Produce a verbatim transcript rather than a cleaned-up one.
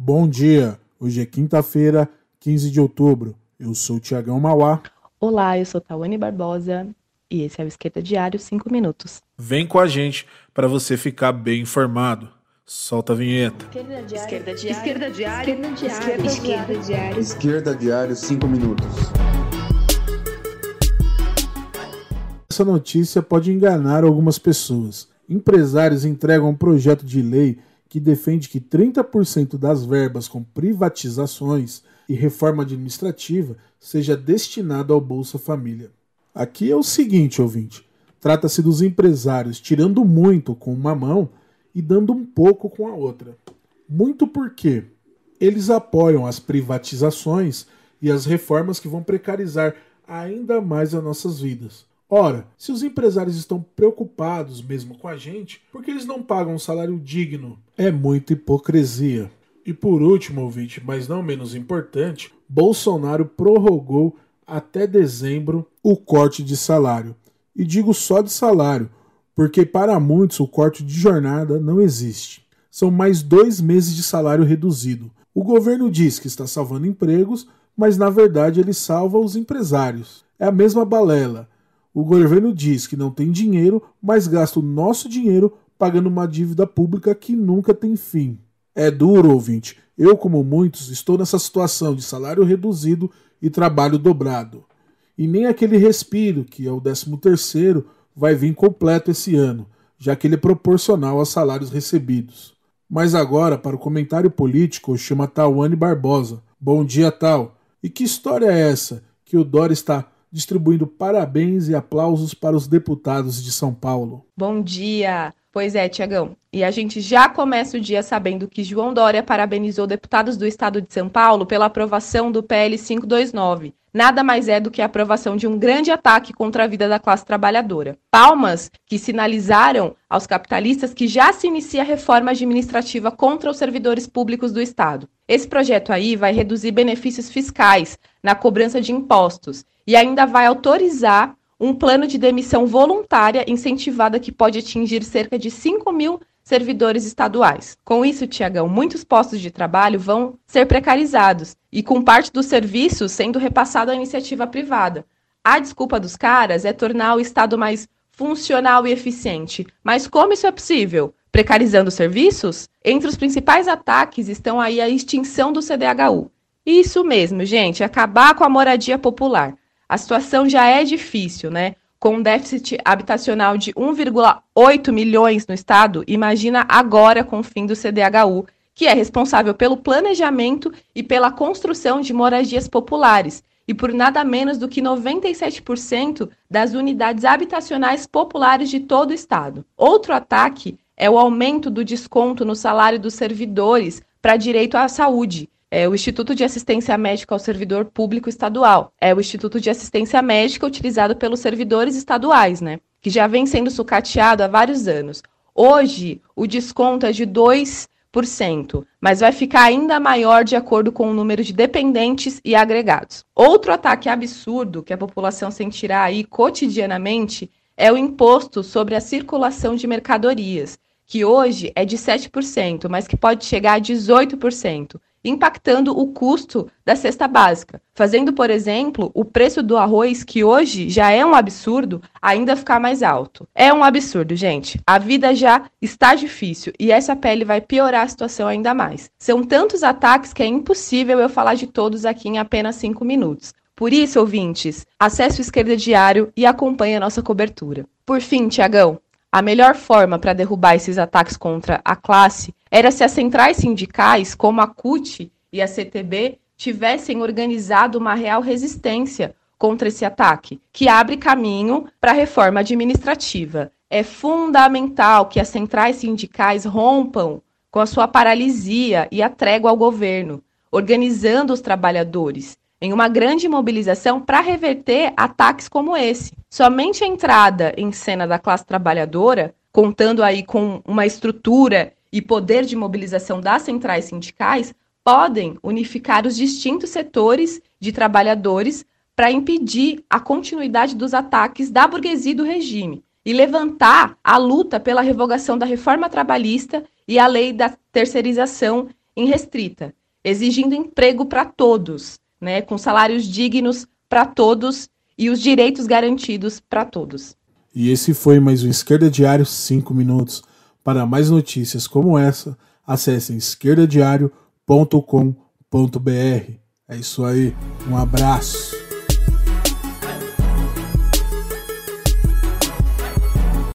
Bom dia, hoje é quinta-feira, quinze de outubro. Eu sou o Tiagão Mauá. Olá, eu sou Tawane Barbosa e esse é o Esquerda Diário cinco minutos. Vem com a gente para você ficar bem informado. Solta a vinheta. Esquerda Diário. Esquerda Diário. Esquerda Diário. Esquerda Diário. Esquerda Diário. Esquerda Diário cinco minutos. Essa notícia pode enganar algumas pessoas. Empresários entregam um projeto de lei que defende que trinta por cento das verbas com privatizações e reforma administrativa seja destinado ao Bolsa Família. Aqui é o seguinte, ouvinte. Trata-se dos empresários tirando muito com uma mão e dando um pouco com a outra. Muito porque eles apoiam as privatizações e as reformas que vão precarizar ainda mais as nossas vidas. Ora, se os empresários estão preocupados mesmo com a gente, por que eles não pagam um salário digno? É muita hipocrisia. E por último, ouvinte, mas não menos importante, Bolsonaro prorrogou até dezembro o corte de salário. E digo só de salário, porque para muitos o corte de jornada não existe. São mais dois meses de salário reduzido. O governo diz que está salvando empregos, mas na verdade ele salva os empresários. É a mesma balela. O governo diz que não tem dinheiro, mas gasta o nosso dinheiro pagando uma dívida pública que nunca tem fim. É duro, ouvinte. Eu, como muitos, estou nessa situação de salário reduzido e trabalho dobrado. E nem aquele respiro, que é o décimo terceiro, vai vir completo esse ano, já que ele é proporcional aos salários recebidos. Mas agora, para o comentário político, chama Tawane Barbosa. Bom dia, Tal. E que história é essa que o Dória está distribuindo parabéns e aplausos para os deputados de São Paulo? Bom dia! Pois é, Tiagão. E a gente já começa o dia sabendo que João Dória parabenizou deputados do estado de São Paulo pela aprovação do P L quinhentos e vinte e nove. Nada mais é do que a aprovação de um grande ataque contra a vida da classe trabalhadora. Palmas que sinalizaram aos capitalistas que já se inicia a reforma administrativa contra os servidores públicos do estado. Esse projeto aí vai reduzir benefícios fiscais na cobrança de impostos e ainda vai autorizar um plano de demissão voluntária incentivada que pode atingir cerca de cinco mil servidores estaduais. Com isso, Tiagão, muitos postos de trabalho vão ser precarizados e com parte dos serviços sendo repassado à iniciativa privada. A desculpa dos caras é tornar o Estado mais funcional e eficiente. Mas como isso é possível? Precarizando os serviços? Entre os principais ataques estão aí a extinção do C D H U. Isso mesmo, gente, acabar com a moradia popular. A situação já é difícil, né? Com um déficit habitacional de um vírgula oito milhões no estado, imagina agora com o fim do C D H U, que é responsável pelo planejamento e pela construção de moradias populares, e por nada menos do que noventa e sete por cento das unidades habitacionais populares de todo o estado. Outro ataque é o aumento do desconto no salário dos servidores para direito à saúde. É o Instituto de Assistência Médica ao Servidor Público Estadual. É o Instituto de Assistência Médica utilizado pelos servidores estaduais, né? Que já vem sendo sucateado há vários anos. Hoje, o desconto é de dois por cento, mas vai ficar ainda maior de acordo com o número de dependentes e agregados. Outro ataque absurdo que a população sentirá aí cotidianamente é o imposto sobre a circulação de mercadorias, que hoje é de sete por cento, mas que pode chegar a dezoito por cento. Impactando o custo da cesta básica, fazendo, por exemplo, o preço do arroz, que hoje já é um absurdo, ainda ficar mais alto. É um absurdo, gente. A vida já está difícil e essa P L vai piorar a situação ainda mais. São tantos ataques que é impossível eu falar de todos aqui em apenas cinco minutos. Por isso, ouvintes, acesse o Esquerda Diário e acompanhe a nossa cobertura. Por fim, Tiagão, a melhor forma para derrubar esses ataques contra a classe era se as centrais sindicais, como a C U T e a C T B, tivessem organizado uma real resistência contra esse ataque, que abre caminho para a reforma administrativa. É fundamental que as centrais sindicais rompam com a sua paralisia e a trégua ao governo, organizando os trabalhadores em uma grande mobilização para reverter ataques como esse. Somente a entrada em cena da classe trabalhadora, contando aí com uma estrutura e poder de mobilização das centrais sindicais, podem unificar os distintos setores de trabalhadores para impedir a continuidade dos ataques da burguesia e do regime e levantar a luta pela revogação da reforma trabalhista e a lei da terceirização irrestrita, exigindo emprego para todos, né, com salários dignos para todos e os direitos garantidos para todos. E esse foi mais um Esquerda Diário cinco minutos. Para mais notícias como essa, acessem esquerda diário ponto com ponto b r. É isso aí, um abraço.